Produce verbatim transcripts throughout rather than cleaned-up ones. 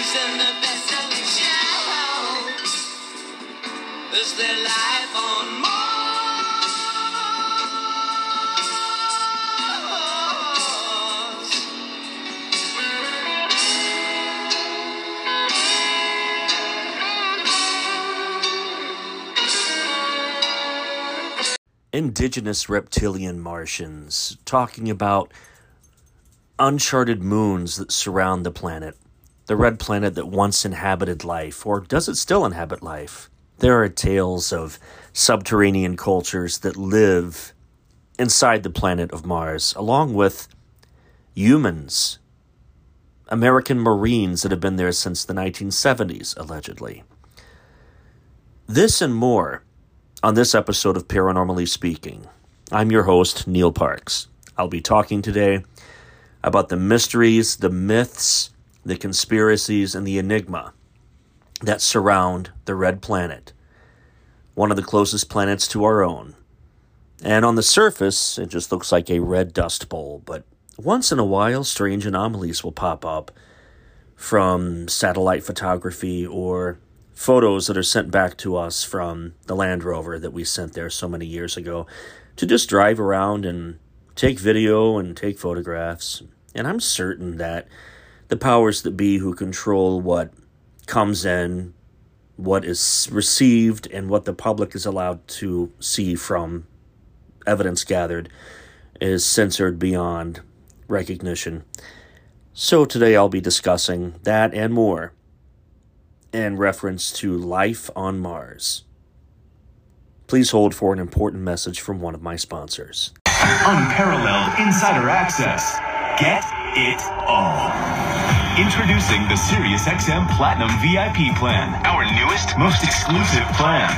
and the best of the shows. Is there life on Mars? Indigenous reptilian Martians, talking about uncharted moons that surround the planet, the red planet that once inhabited life, or does it still inhabit life? There are tales of subterranean cultures that live inside the planet of Mars, along with humans, American Marines that have been there since the nineteen seventies, allegedly. This and more on this episode of Paranormally Speaking. I'm your host, Neil Parks. I'll be talking today about the mysteries, the myths, the conspiracies, and the enigma that surround the red planet, one of the closest planets to our own. And on the surface, it just looks like a red dust bowl, but once in a while, strange anomalies will pop up from satellite photography or photos that are sent back to us from the Land Rover that we sent there so many years ago to just drive around and take video and take photographs. And I'm certain that the powers that be who control what comes in, what is received, and what the public is allowed to see from evidence gathered is censored beyond recognition. So today I'll be discussing that and more in reference to life on Mars. Please hold for an important message from one of my sponsors. Unparalleled insider access. Get it all. Introducing the SiriusXM Platinum V I P plan, our newest, most exclusive plan.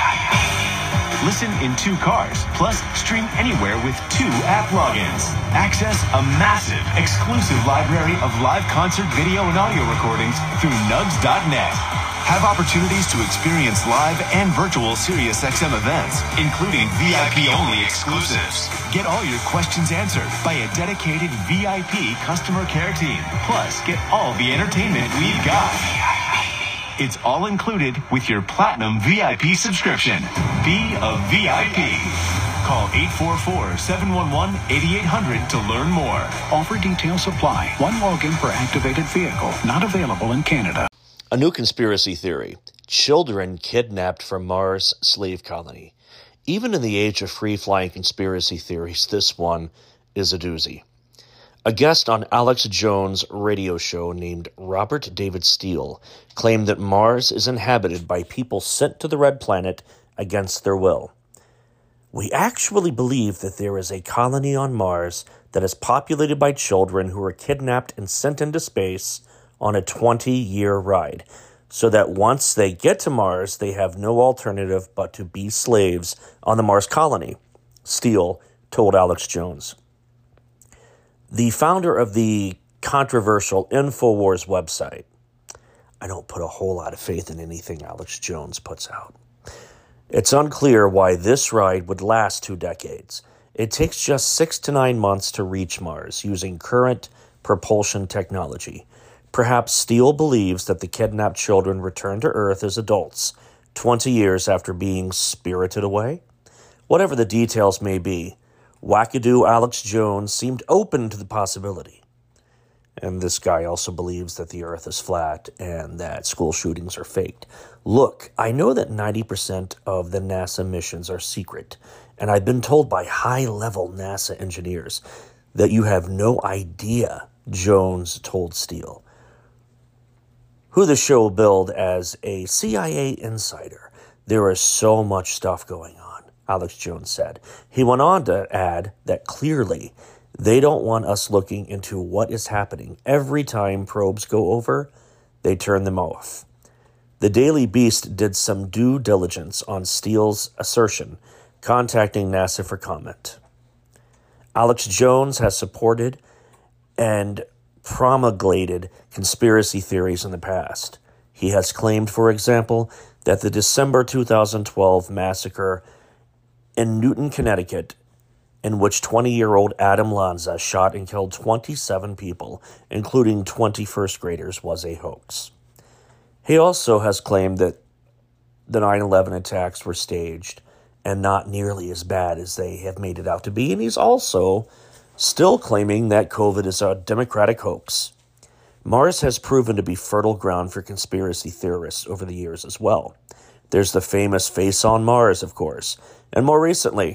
Listen in two cars, plus stream anywhere with two app logins. Access a massive, exclusive library of live concert video and audio recordings through nugs dot net. Have opportunities to experience live and virtual SiriusXM events, including V I P-only exclusives. Get all your questions answered by a dedicated V I P customer care team. Plus, get all the entertainment we've got. It's all included with your Platinum V I P subscription. Be a V I P. Call eight four four, seven one one, eight eight hundred to learn more. Offer details apply. One login per activated vehicle. Not available in Canada. A new conspiracy theory. Children kidnapped from Mars slave colony. Even in the age of free-flying conspiracy theories, this one is a doozy. A guest on Alex Jones' radio show named Robert David Steele claimed that Mars is inhabited by people sent to the red planet against their will. We actually believe that there is a colony on Mars that is populated by children who are kidnapped and sent into space on a twenty-year ride, so that once they get to Mars, they have no alternative but to be slaves on the Mars colony, Steele told Alex Jones. The founder of the controversial InfoWars website, I don't put a whole lot of faith in anything Alex Jones puts out. It's unclear why this ride would last two decades. It takes just six to nine months to reach Mars using current propulsion technology. Perhaps Steele believes that the kidnapped children return to Earth as adults, twenty years after being spirited away? Whatever the details may be, wackadoo Alex Jones seemed open to the possibility. And this guy also believes that the Earth is flat and that school shootings are faked. Look, I know that ninety percent of the NASA missions are secret, and I've been told by high-level NASA engineers that you have no idea, Jones told Steele, who the show billed as a C I A insider. There is so much stuff going on, Alex Jones said. He went on to add that clearly they don't want us looking into what is happening. Every time probes go over, they turn them off. The Daily Beast did some due diligence on Steele's assertion, contacting NASA for comment. Alex Jones has supported and promulgated conspiracy theories in the past. He has claimed, for example, that the December two thousand twelve massacre in Newton, Connecticut, in which twenty-year-old Adam Lanza shot and killed twenty-seven people, including twenty first graders, was a hoax. He also has claimed that the nine eleven attacks were staged and not nearly as bad as they have made it out to be. And he's also still claiming that COVID is a Democratic hoax. Mars has proven to be fertile ground for conspiracy theorists over the years as well. There's the famous Face on Mars, of course. And more recently,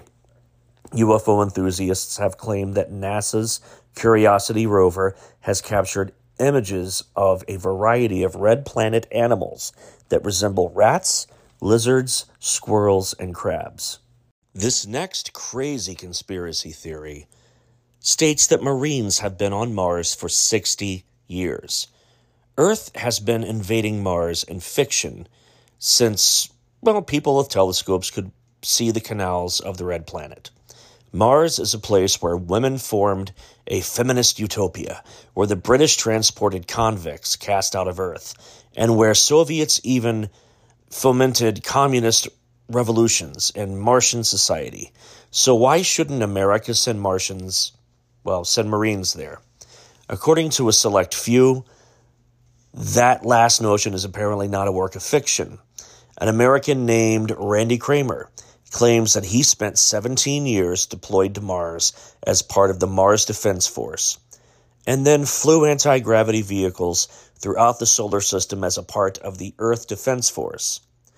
U F O enthusiasts have claimed that NASA's Curiosity rover has captured images of a variety of red planet animals that resemble rats, lizards, squirrels, and crabs. This next crazy conspiracy theory states that Marines have been on Mars for sixty years. Earth has been invading Mars in fiction since, well, people with telescopes could see the canals of the red planet. Mars is a place where women formed a feminist utopia, where the British transported convicts cast out of Earth, and where Soviets even fomented communist revolutions in Martian society. So why shouldn't America send Martians, well, send Marines there? According to a select few, that last notion is apparently not a work of fiction. An American named Randy Kramer claims that he spent seventeen years deployed to Mars as part of the Mars Defense Force, and then flew anti-gravity vehicles throughout the solar system as a part of the Earth Defense Force.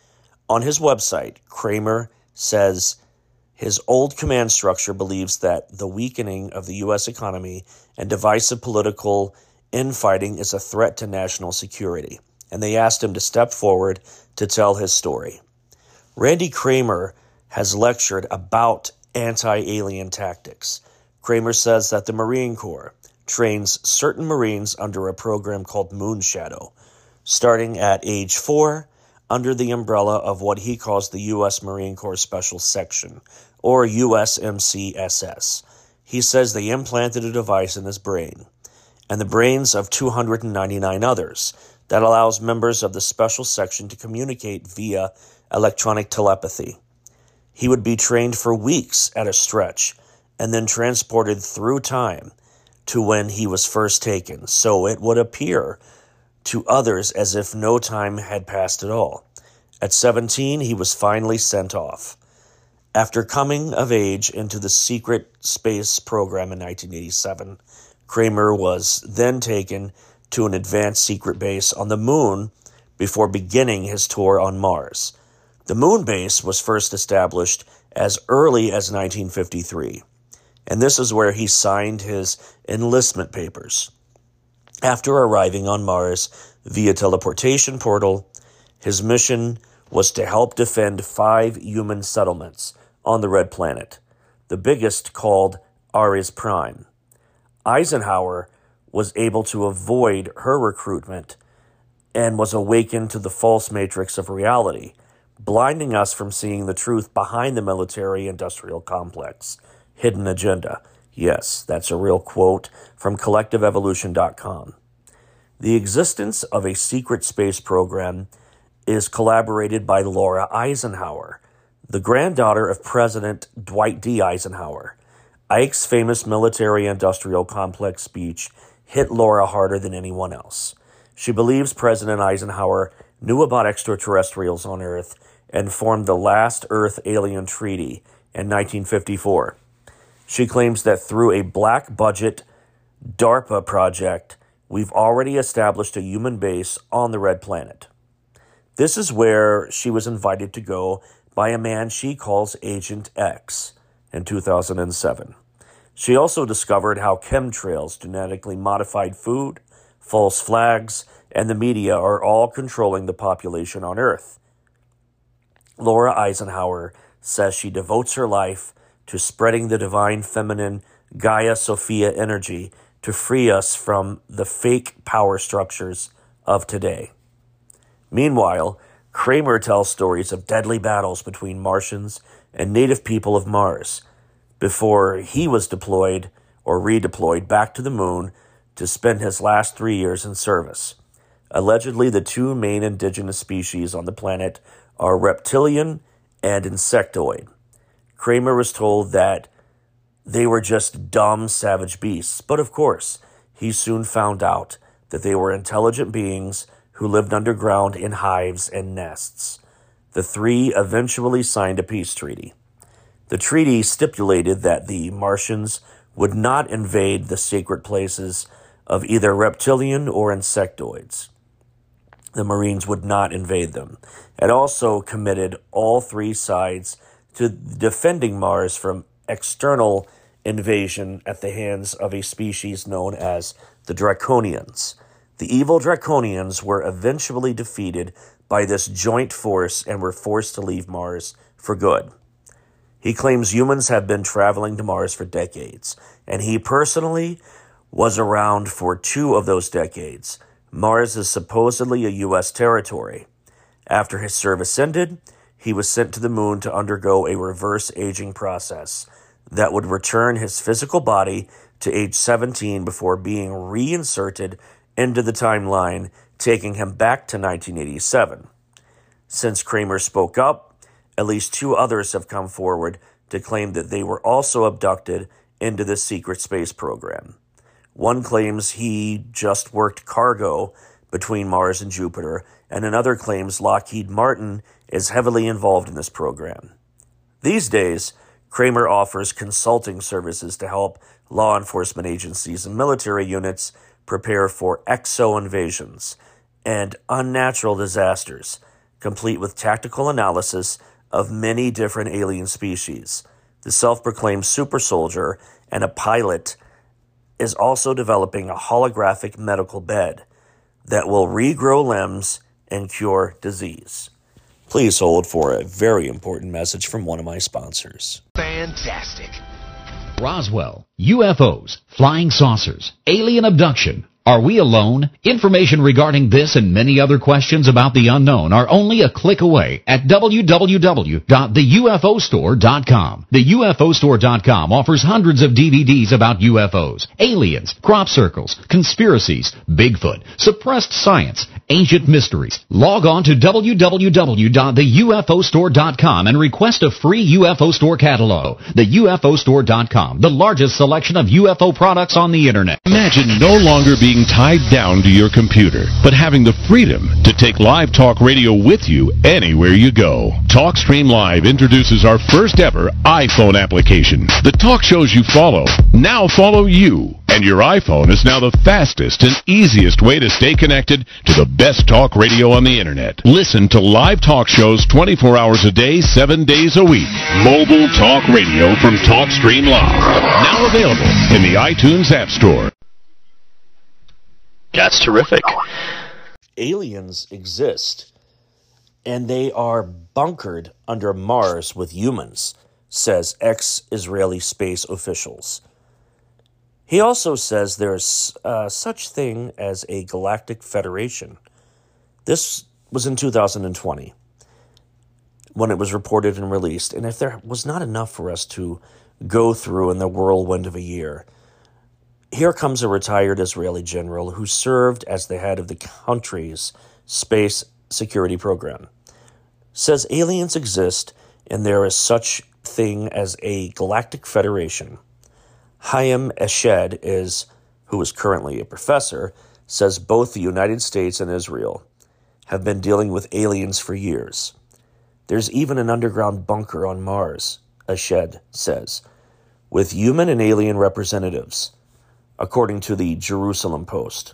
On his website, Kramer says his old command structure believes that the weakening of the U S economy and divisive political infighting is a threat to national security, and they asked him to step forward to tell his story. Randy Kramer has lectured about anti-alien tactics. Kramer says that the Marine Corps trains certain Marines under a program called Moonshadow, starting at age four, under the umbrella of what he calls the U S Marine Corps Special Section, or U S M C S S. He says they implanted a device in his brain, and the brains of two hundred ninety-nine others, that allows members of the Special Section to communicate via electronic telepathy. He would be trained for weeks at a stretch, and then transported through time to when he was first taken, so it would appear to others as if no time had passed at all. At seventeen, he was finally sent off. After coming of age into the secret space program in nineteen eighty-seven, Kramer was then taken to an advanced secret base on the moon before beginning his tour on Mars. The moon base was first established as early as nineteen fifty-three, and this is where he signed his enlistment papers. After arriving on Mars via teleportation portal, his mission was to help defend five human settlements on the Red Planet, the biggest called Ares Prime. Eisenhower was able to avoid her recruitment and was awakened to the false matrix of reality, blinding us from seeing the truth behind the military-industrial complex. Hidden agenda. Yes, that's a real quote from collective evolution dot com. The existence of a secret space program is collaborated by Laura Eisenhower, the granddaughter of President Dwight D. Eisenhower. Ike's famous military-industrial complex speech hit Laura harder than anyone else. She believes President Eisenhower knew about extraterrestrials on Earth and formed the last Earth Alien Treaty in nineteen fifty-four. She claims that through a black-budget DARPA project, we've already established a human base on the Red Planet. This is where she was invited to go by a man she calls Agent X in two thousand seven. She also discovered how chemtrails, genetically modified food, false flags, and the media are all controlling the population on Earth. Laura Eisenhower says she devotes her life to spreading the divine feminine Gaia Sophia energy to free us from the fake power structures of today. Meanwhile, Kramer tells stories of deadly battles between Martians and native people of Mars before he was deployed or redeployed back to the moon to spend his last three years in service. Allegedly, the two main indigenous species on the planet are reptilian and insectoid. Kramer was told that they were just dumb, savage beasts, but of course, he soon found out that they were intelligent beings who lived underground in hives and nests. The three eventually signed a peace treaty. The treaty stipulated that the Martians would not invade the sacred places of either reptilian or insectoids. The Marines would not invade them. It also committed all three sides to defending Mars from external invasion at the hands of a species known as the Draconians. The evil Draconians were eventually defeated by this joint force and were forced to leave Mars for good. He claims humans have been traveling to Mars for decades, and he personally was around for two of those decades. Mars is supposedly a U S territory. After his service ended, he was sent to the moon to undergo a reverse aging process that would return his physical body to age seventeen before being reinserted into the timeline, taking him back to nineteen eighty-seven. Since Kramer spoke up, at least two others have come forward to claim that they were also abducted into the secret space program. One claims he just worked cargo between Mars and Jupiter, and another claims Lockheed Martin is heavily involved in this program. These days, Kramer offers consulting services to help law enforcement agencies and military units prepare for exo-invasions and unnatural disasters, complete with tactical analysis of many different alien species. The self-proclaimed super soldier and a pilot is also developing a holographic medical bed that will regrow limbs and cure disease. Please hold for a very important message from one of my sponsors. Fantastic. Roswell, U F Os, flying saucers, alien abduction. Are we alone? Information regarding this and many other questions about the unknown are only a click away at w w w dot the u f o store dot com. The U F O store dot com offers hundreds of D V Ds about U F Os, aliens, crop circles, conspiracies, Bigfoot, suppressed science, ancient mysteries. Log on to w w w dot the u f o store dot com and request a free U F O Store catalog. The U F O store dot com, the largest selection of U F O products on the internet. Imagine no longer being tied down to your computer, but having the freedom to take live talk radio with you anywhere you go. TalkStream Live introduces our first ever iPhone application. The talk shows you follow now follow you. And your iPhone is now the fastest and easiest way to stay connected to the best talk radio on the internet. Listen to live talk shows twenty-four hours a day, seven days a week. Mobile talk radio from TalkStream Live. Now available in the iTunes App Store. That's terrific. Aliens exist, and they are bunkered under Mars with humans, says ex-Israeli space officials. He also says there's uh, such thing as a galactic federation. This was in two thousand twenty when it was reported and released. And if there was not enough for us to go through in the whirlwind of a year, here comes a retired Israeli general who served as the head of the country's space security program. Says aliens exist and there is such thing as a galactic federation. Chaim Eshed is, who is currently a professor, says both the United States and Israel have been dealing with aliens for years. There's even an underground bunker on Mars, Eshed says, with human and alien representatives, according to the Jerusalem Post.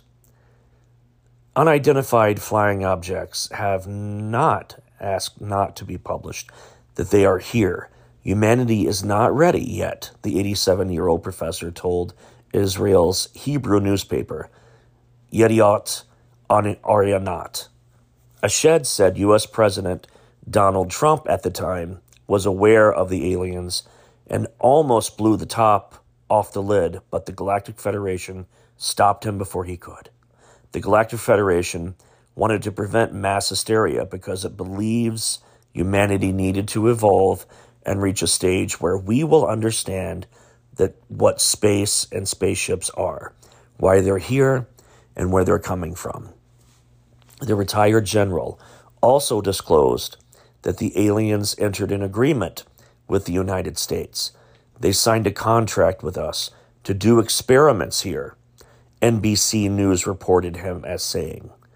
Unidentified flying objects have not asked not to be published, that they are here. Humanity is not ready yet, the eighty-seven-year-old professor told Israel's Hebrew newspaper, Yediot Ahronot. Eshed said U S President Donald Trump at the time was aware of the aliens and almost blew the top off the lid, but the Galactic Federation stopped him before he could. The Galactic Federation wanted to prevent mass hysteria because it believes humanity needed to evolve and reach a stage where we will understand that what space and spaceships are, why they're here, and where they're coming from. The retired general also disclosed that the aliens entered an agreement with the United States. They signed a contract with us to do experiments here, N B C News reported him as saying.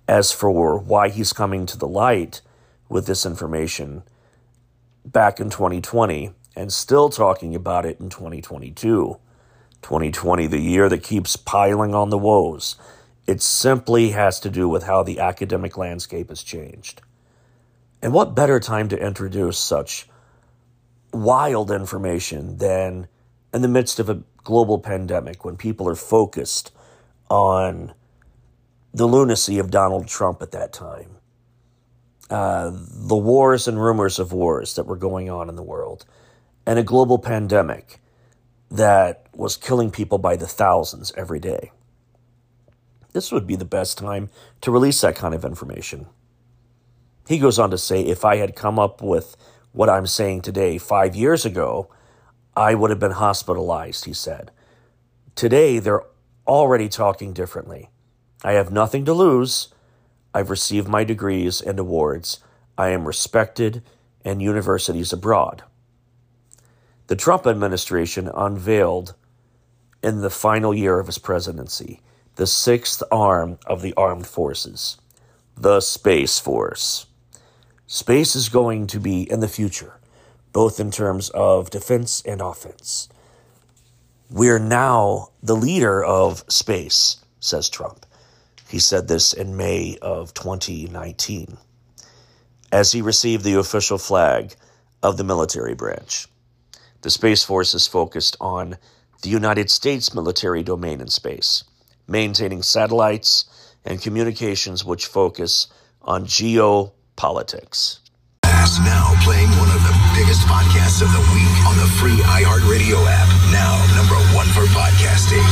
As for why he's coming to the light with this information back in twenty twenty and still talking about it in twenty twenty-two, twenty twenty, the year that keeps piling on the woes, it simply has to do with how the academic landscape has changed. And what better time to introduce such wild information than in the midst of a global pandemic when people are focused on the lunacy of Donald Trump at that time, uh, the wars and rumors of wars that were going on in the world, and a global pandemic that was killing people by the thousands every day. This would be the best time to release that kind of information. He goes on to say, if I had come up with what I'm saying today five years ago, I would have been hospitalized, he said. Today, they're already talking differently. I have nothing to lose. I've received my degrees and awards. I am respected in universities abroad. The Trump administration unveiled in the final year of his presidency the sixth arm of the armed forces, the Space Force. Space is going to be in the future, both in terms of defense and offense. We're now the leader of space, says Trump. He said this in May of twenty nineteen, as he received the official flag of the military branch. The Space Force is focused on the United States military domain in space, maintaining satellites and communications which focus on geopolitics. Now playing one of the biggest podcasts of the week on the free iHeartRadio app. Now number one for podcasting.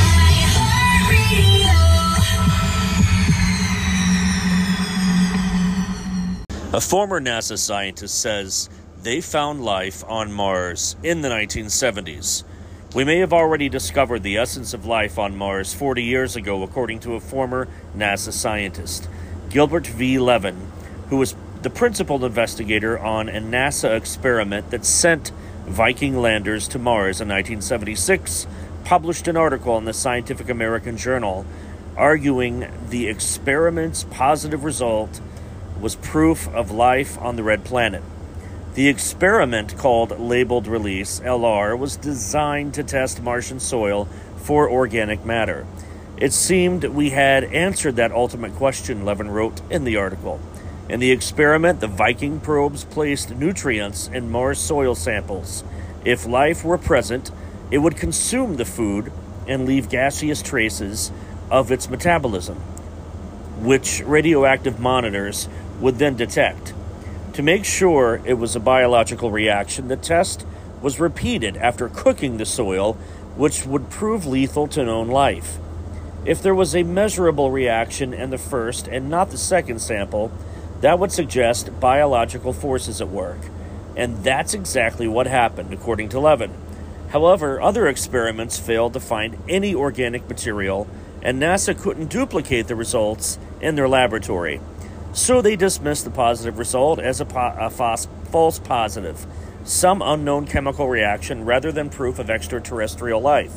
A former NASA scientist says they found life on Mars in the nineteen seventies. We may have already discovered the essence of life on Mars forty years ago, according to a former NASA scientist, Gilbert V. Levin, who was the principal investigator on a NASA experiment that sent Viking landers to Mars in nineteen seventy-six, published an article in the Scientific American Journal arguing the experiment's positive result was proof of life on the Red Planet. The experiment, called Labeled Release, L R, was designed to test Martian soil for organic matter. It seemed we had answered that ultimate question, Levin wrote in the article. In the experiment, the Viking probes placed nutrients in Mars soil samples. If life were present, it would consume the food and leave gaseous traces of its metabolism, which radioactive monitors would then detect. To make sure it was a biological reaction, the test was repeated after cooking the soil, which would prove lethal to known life. If there was a measurable reaction in the first and not the second sample, that would suggest biological forces at work. And that's exactly what happened, according to Levin. However, other experiments failed to find any organic material, and NASA couldn't duplicate the results in their laboratory. So they dismissed the positive result as a, po- a fos- false positive, some unknown chemical reaction rather than proof of extraterrestrial life.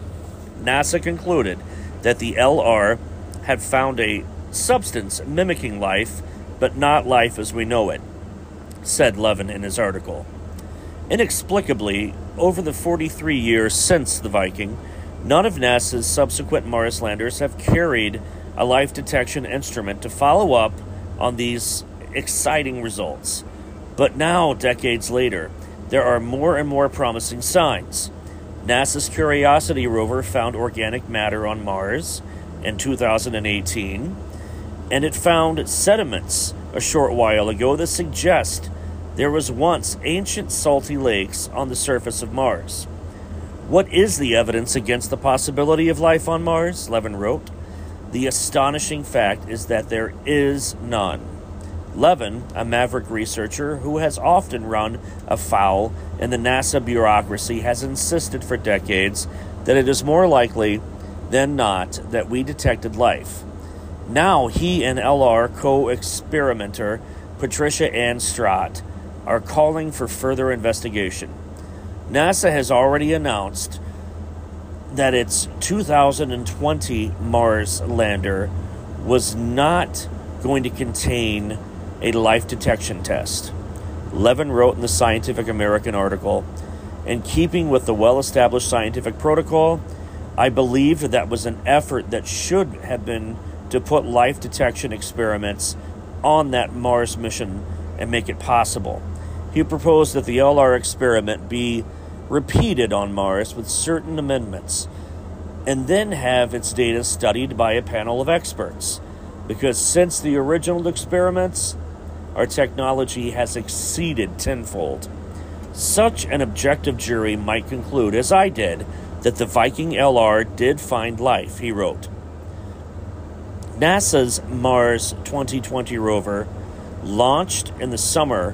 NASA concluded that the L R had found a substance mimicking life, but not life as we know it, said Levin in his article. Inexplicably, over the forty-three years since the Viking, none of NASA's subsequent Mars landers have carried a life detection instrument to follow up on these exciting results. But now, decades later, there are more and more promising signs. NASA's Curiosity rover found organic matter on Mars in two thousand eighteen, and it found sediments a short while ago that suggest there was once ancient salty lakes on the surface of Mars. What is the evidence against the possibility of life on Mars? Levin wrote. The astonishing fact is that there is none. Levin, a maverick researcher who has often run afoul in the NASA bureaucracy, has insisted for decades that it is more likely than not that we detected life. Now he and L R co-experimenter Patricia Ann Strott are calling for further investigation. NASA has already announced that its two thousand twenty Mars lander was not going to contain a life detection test. Levin wrote in the Scientific American article, "In keeping with the well-established scientific protocol, I believed that was an effort that should have been to put life detection experiments on that Mars mission and make it possible. He proposed that the L R experiment be repeated on Mars with certain amendments, and then have its data studied by a panel of experts, because since the original experiments, our technology has exceeded tenfold. Such an objective jury might conclude, as I did, that the Viking L R did find life," he wrote. NASA's Mars twenty twenty rover launched in the summer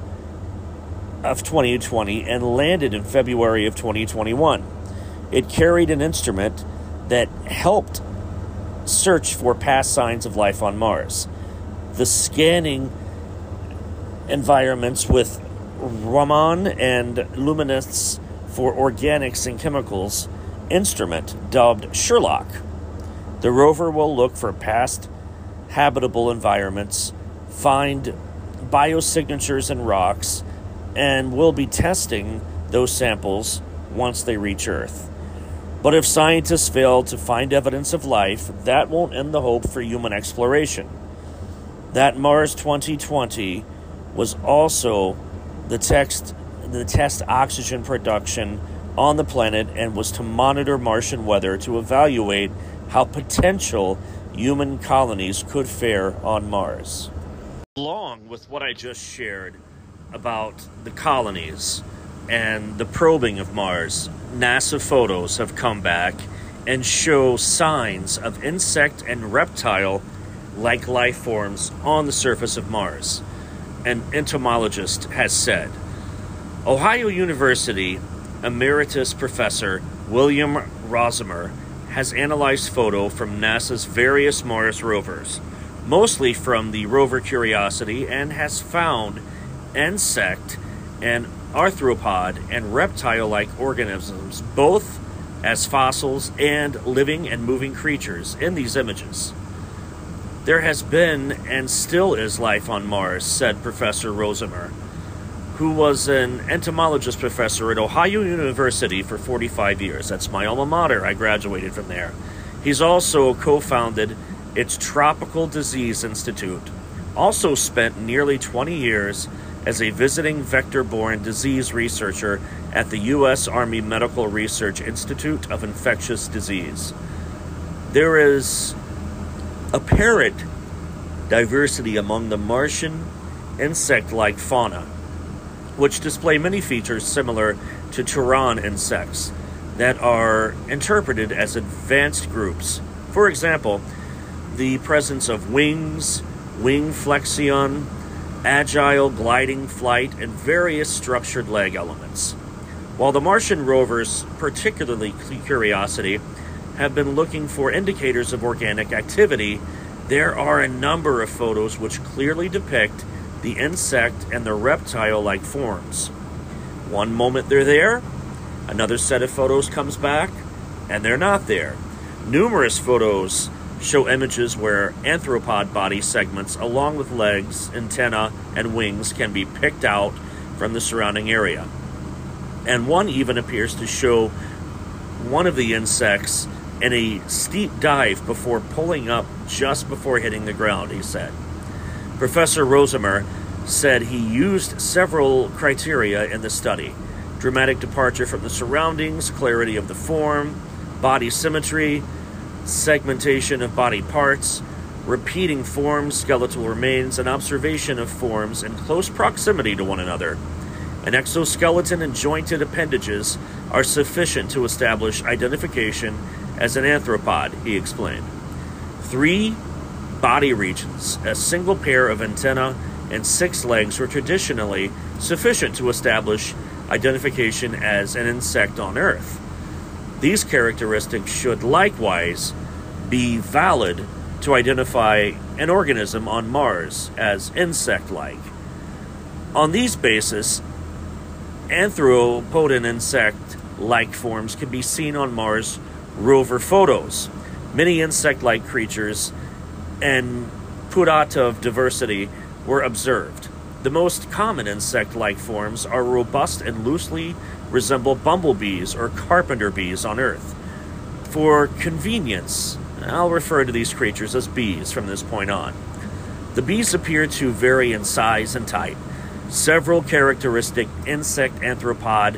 of twenty twenty and landed in February of twenty twenty-one. It carried an instrument that helped search for past signs of life on Mars. The scanning environments with Raman and Luminous for organics and chemicals instrument dubbed Sherlock. The rover will look for past habitable environments, find biosignatures in rocks, and will be testing those samples once they reach Earth. But if scientists fail to find evidence of life, that won't end the hope for human exploration. That Mars twenty twenty was also the text the test oxygen production on the planet and was to monitor Martian weather to evaluate how potential human colonies could fare on Mars. Along with what I just shared about the colonies and the probing of Mars, NASA photos have come back and show signs of insect and reptile-like life forms on the surface of Mars. An entomologist has said. Ohio University Emeritus Professor William Rosemer has analyzed photo from NASA's various Mars rovers, mostly from the rover Curiosity, and has found insect and arthropod and reptile-like organisms, both as fossils and living and moving creatures in these images. There has been and still is life on Mars, said Professor Rosemer, who was an entomologist professor at Ohio University for forty-five years. That's my alma mater. I graduated from there. He's also co-founded its Tropical Disease Institute. Also spent nearly twenty years as a visiting vector-borne disease researcher at the U S Army Medical Research Institute of Infectious Disease. There is apparent diversity among the Martian insect-like fauna, which display many features similar to Turan insects that are interpreted as advanced groups. For example, the presence of wings, wing flexion, agile gliding flight, and various structured leg elements. While the Martian rovers, particularly Curiosity, have been looking for indicators of organic activity, there are a number of photos which clearly depict the insect and the reptile-like forms. One moment they're there, another set of photos comes back, and they're not there. Numerous photos show images where arthropod body segments, along with legs, antennae, and wings, can be picked out from the surrounding area. And one even appears to show one of the insects in a steep dive before pulling up just before hitting the ground, he said. Professor Rosemer said he used several criteria in the study: dramatic departure from the surroundings, clarity of the form, body symmetry, segmentation of body parts, repeating forms, skeletal remains, and observation of forms in close proximity to one another. An exoskeleton and jointed appendages are sufficient to establish identification as an arthropod, he explained. Three body regions, a single pair of antennae, and six legs were traditionally sufficient to establish identification as an insect on Earth. These characteristics should likewise be valid to identify an organism on Mars as insect-like. On these bases, arthropod insect-like forms can be seen on Mars rover photos. Many insect-like creatures and Purata of diversity were observed. The most common insect-like forms are robust and loosely resemble bumblebees or carpenter bees on Earth. For convenience, I'll refer to these creatures as bees from this point on. The bees appear to vary in size and type. Several characteristic insect anthropod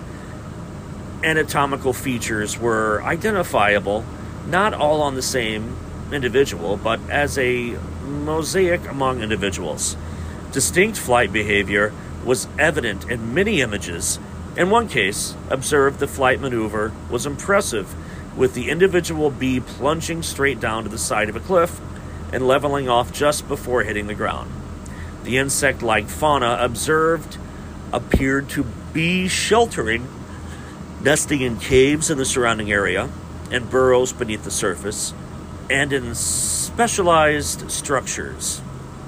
anatomical features were identifiable, not all on the same individual, but as a mosaic among individuals. Distinct flight behavior was evident in many images. In one case, observed the flight maneuver was impressive, with the individual bee plunging straight down to the side of a cliff and leveling off just before hitting the ground. The insect-like fauna observed appeared to be sheltering, nesting in caves in the surrounding area, and burrows beneath the surface, and in specialized structures.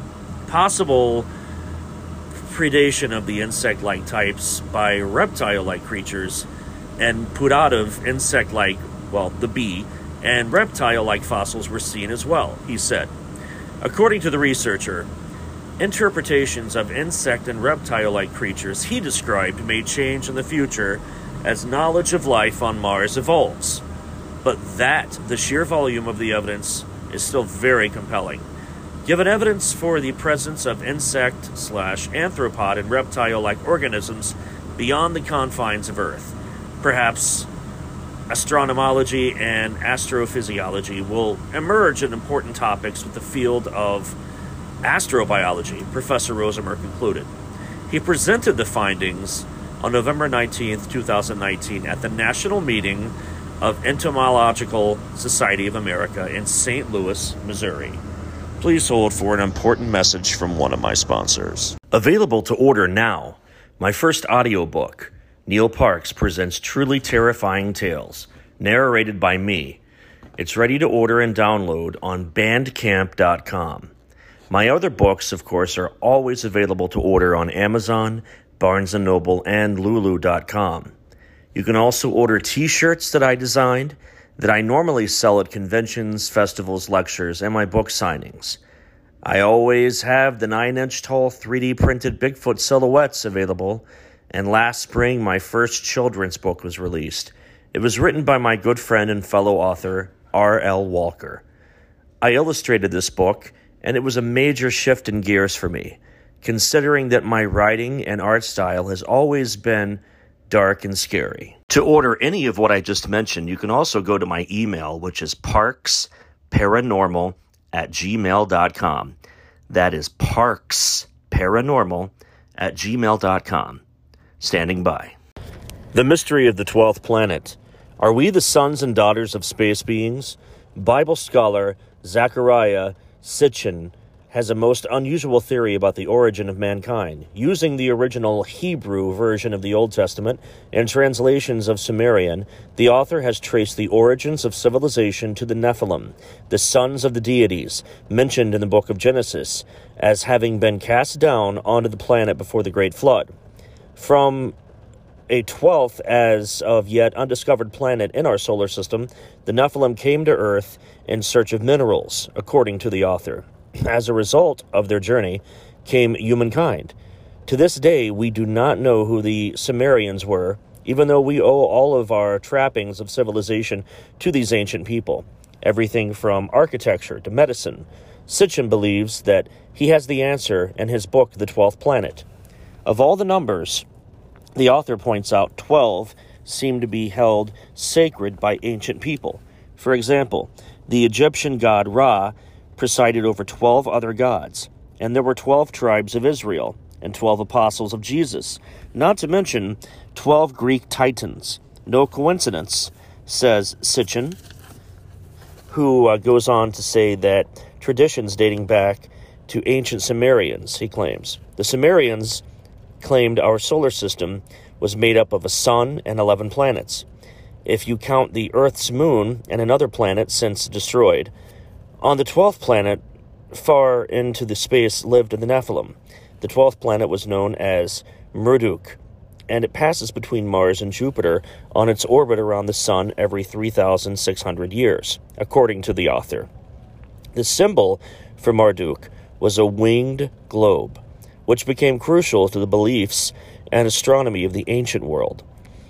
Possible predation of the insect-like types by reptile-like creatures and putative insect-like, well, the bee, and reptile-like fossils were seen as well, he said. According to the researcher, interpretations of insect and reptile-like creatures he described may change in the future as knowledge of life on Mars evolves. But that, the sheer volume of the evidence, is still very compelling. Given evidence for the presence of insect slash anthropod and reptile-like organisms beyond the confines of Earth, perhaps astronomology and astrophysiology will emerge in important topics with the field of astrobiology, Professor Rosemer concluded. He presented the findings on November nineteenth, twenty nineteen at the National Meeting of Entomological Society of America in Saint Louis, Missouri. Please hold for an important message from one of my sponsors. Available to order now, my first audiobook, Neil Parks Presents Truly Terrifying Tales, narrated by me. It's ready to order and download on bandcamp dot com. My other books, of course, are always available to order on Amazon, Barnes and Noble, and Lulu dot com. You can also order t-shirts that I designed that I normally sell at conventions, festivals, lectures, and my book signings. I always have the nine-inch tall three D printed Bigfoot silhouettes available, and last spring my first children's book was released. It was written by my good friend and fellow author, R L Walker. I illustrated this book, and it was a major shift in gears for me, considering that my writing and art style has always been dark and scary. To order any of what I just mentioned, you can also go to my email, which is parksparanormal at gmail dot com. That is parksparanormal at gmail dot com. Standing by. The mystery of the twelfth planet. Are we the sons and daughters of space beings? Bible scholar Zachariah Sitchin has a most unusual theory about the origin of mankind. Using the original Hebrew version of the Old Testament and translations of Sumerian, the author has traced the origins of civilization to the Nephilim, the sons of the deities, mentioned in the book of Genesis, as having been cast down onto the planet before the Great Flood. From a twelfth as of yet undiscovered planet in our solar system, the Nephilim came to Earth in search of minerals, according to the author. As a result of their journey came humankind. To this day, we do not know who the Sumerians were, even though we owe all of our trappings of civilization to these ancient people. Everything from architecture to medicine. Sitchin believes that he has the answer in his book, The Twelfth Planet. Of all the numbers, the author points out twelve seem to be held sacred by ancient people. For example, the Egyptian god Ra presided over twelve other gods, and there were twelve tribes of Israel and twelve apostles of Jesus, not to mention twelve Greek titans. No coincidence, says Sitchin, who uh, goes on to say that traditions dating back to ancient Sumerians, he claims. The Sumerians claimed our solar system was made up of a sun and eleven planets. If you count the Earth's moon and another planet since destroyed, on the twelfth planet, far into the space, lived the Nephilim. The twelfth planet was known as Marduk, and it passes between Mars and Jupiter on its orbit around the Sun every three thousand six hundred years, according to the author. The symbol for Marduk was a winged globe, which became crucial to the beliefs and astronomy of the ancient world.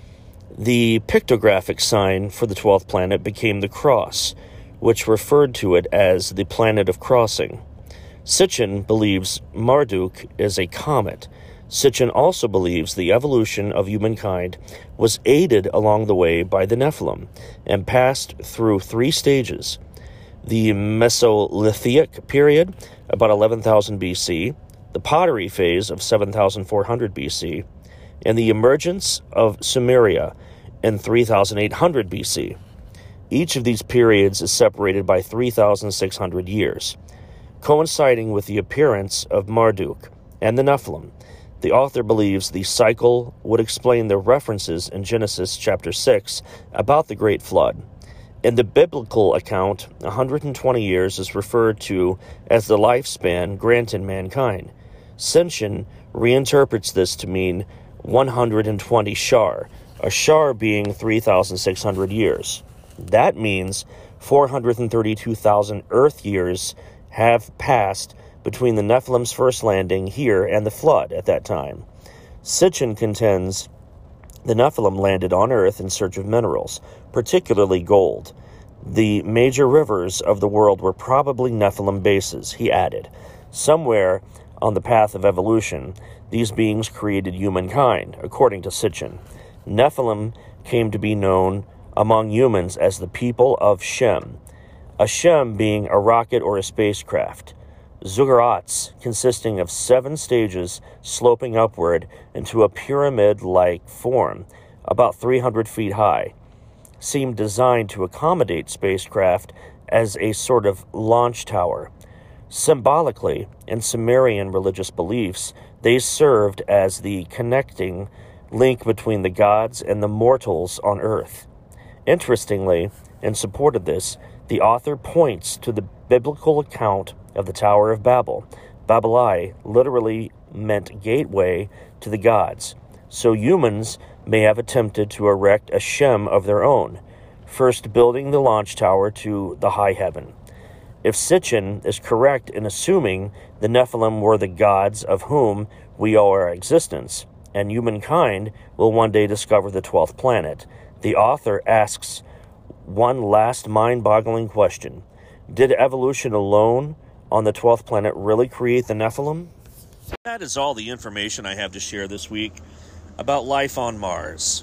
The pictographic sign for the twelfth planet became the cross, which referred to it as the planet of crossing. Sitchin believes Marduk is a comet. Sitchin also believes the evolution of humankind was aided along the way by the Nephilim and passed through three stages: the Mesolithic period, about eleven thousand B C, the pottery phase of seven thousand four hundred B C, and the emergence of Sumeria in three thousand eight hundred B C. Each of these periods is separated by three thousand six hundred years. Coinciding with the appearance of Marduk and the Nephilim, the author believes the cycle would explain the references in Genesis chapter six about the Great Flood. In the biblical account, one hundred twenty years is referred to as the lifespan granted mankind. Sitchin reinterprets this to mean one hundred twenty shar, a shar being three thousand six hundred years. That means four hundred thirty-two thousand Earth years have passed between the Nephilim's first landing here and the flood at that time. Sitchin contends the Nephilim landed on Earth in search of minerals, particularly gold. The major rivers of the world were probably Nephilim bases, he added. Somewhere on the path of evolution, these beings created humankind, according to Sitchin. Nephilim came to be known among humans as the people of Shem, a Shem being a rocket or a spacecraft. Zuggurats, consisting of seven stages sloping upward into a pyramid-like form, about three hundred feet high, seemed designed to accommodate spacecraft as a sort of launch tower. Symbolically, in Sumerian religious beliefs, they served as the connecting link between the gods and the mortals on Earth. Interestingly, in support of this, the author points to the biblical account of the Tower of Babel. Babylai literally meant gateway to the gods, so humans may have attempted to erect a Shem of their own, first building the launch tower to the high heaven. If Sitchin is correct in assuming the Nephilim were the gods of whom we owe our existence, and humankind will one day discover the twelfth planet, the author asks one last mind-boggling question. Did evolution alone on the twelfth planet really create the Nephilim? That is all the information I have to share this week about life on Mars.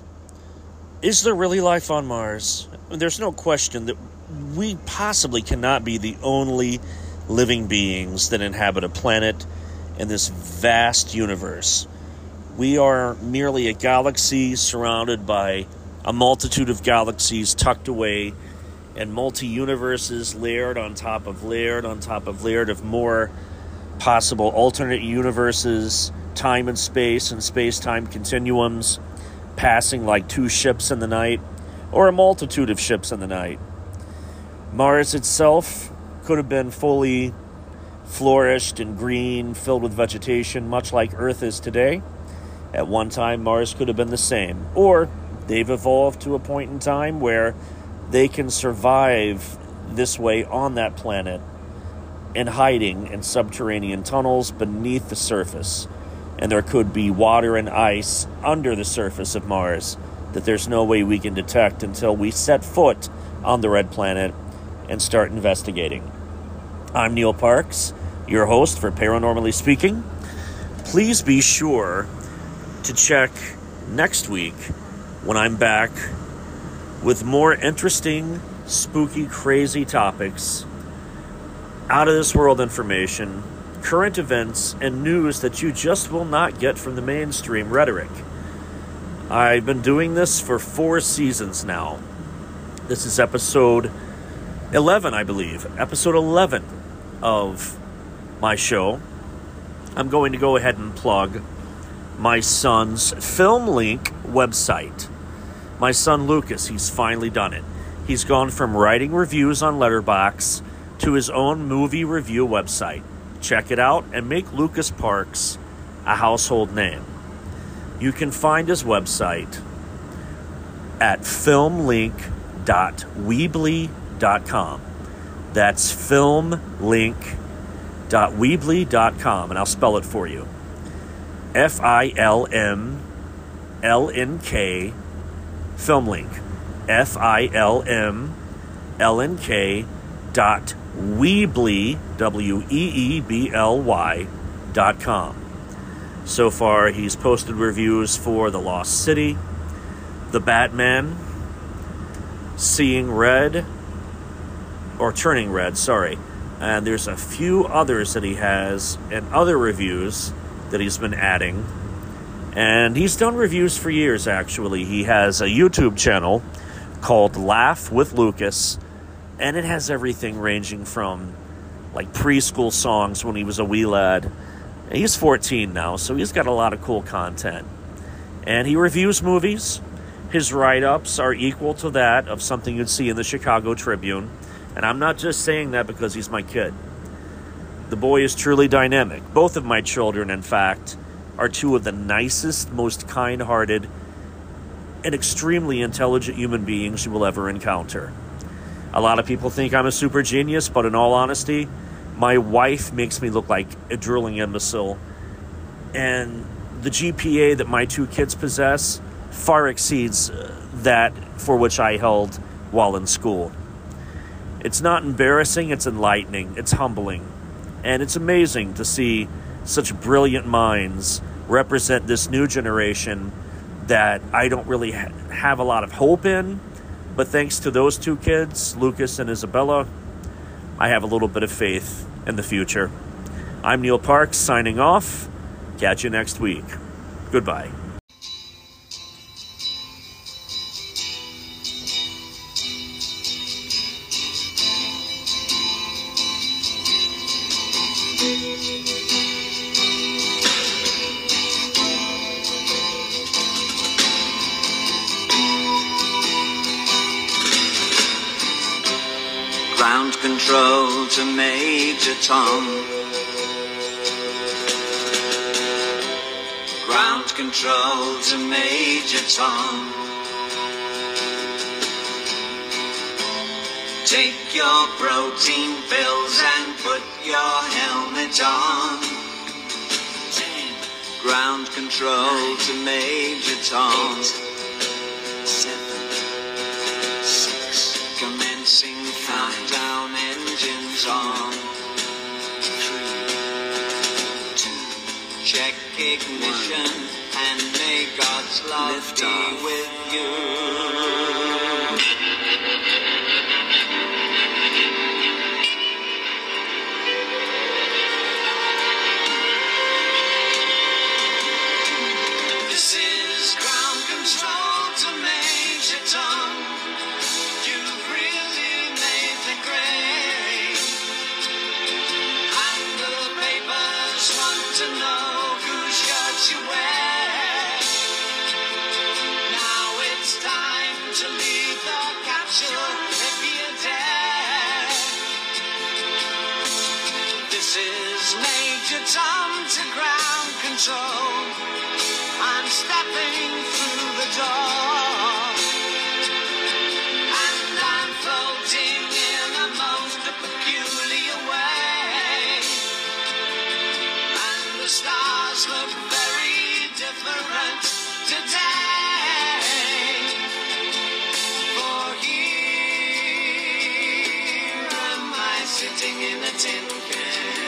Is there really life on Mars? There's no question that we possibly cannot be the only living beings that inhabit a planet in this vast universe. We are merely a galaxy surrounded by a multitude of galaxies tucked away and multi-universes layered on top of layered on top of layered of more possible alternate universes, time and space and space-time continuums, passing like two ships in the night, or a multitude of ships in the night. Mars itself could have been fully flourished and green, filled with vegetation, much like Earth is today. At one time, Mars could have been the same. Or they've evolved to a point in time where they can survive this way on that planet in hiding in subterranean tunnels beneath the surface. And there could be water and ice under the surface of Mars that there's no way we can detect until we set foot on the red planet and start investigating. I'm Neil Parks, your host for Paranormally Speaking. Please be sure to check next week when I'm back with more interesting, spooky, crazy topics, out-of-this-world information, current events, and news that you just will not get from the mainstream rhetoric. I've been doing this for four seasons now. This is episode eleven, I believe. Episode eleven of my show. I'm going to go ahead and plug my son's FilmLink website. My son Lucas, he's finally done it. He's gone from writing reviews on Letterboxd to his own movie review website. Check it out and make Lucas Parks a household name. You can find his website at filmlink dot weebly dot com. That's filmlink dot weebly dot com, and I'll spell it for you. F I L M L N K, Filmlink. F I L M L N K dot Weebly, W E E B L Y, dot com. So far, he's posted reviews for The Lost City, The Batman, Seeing Red, or Turning Red, sorry. And there's a few others that he has, and other reviews that he's been adding. And he's done reviews for years, actually. He has a YouTube channel called Laugh with Lucas, and it has everything ranging from, like, preschool songs when he was a wee lad. He's fourteen now, so he's got a lot of cool content. And he reviews movies. His write-ups are equal to that of something you'd see in the Chicago Tribune. And I'm not just saying that because he's my kid. The boy is truly dynamic. Both of my children, in fact, are two of the nicest, most kind-hearted, and extremely intelligent human beings you will ever encounter. A lot of people think I'm a super genius, but in all honesty, my wife makes me look like a drooling imbecile. And the G P A that my two kids possess far exceeds that for which I held while in school. It's not embarrassing, it's enlightening, it's humbling. And it's amazing to see such brilliant minds represent this new generation that I don't really ha- have a lot of hope in. But thanks to those two kids, Lucas and Isabella, I have a little bit of faith in the future. I'm Neil Parks, signing off. Catch you next week. Goodbye. Ground control to Major Tom. Ground control to Major Tom. Take your protein pills and put your helmet on. Ten. Ground control Nine. To Major Tom. Eight. Seven. Six. Commencing countdown, engines on. Three. Two. Check ignition. One. And may God's love Lift be off. With you. Tom to ground control. I'm stepping through the door, and I'm floating in a most peculiar way, and the stars look very different today, for here am I sitting in a tin can.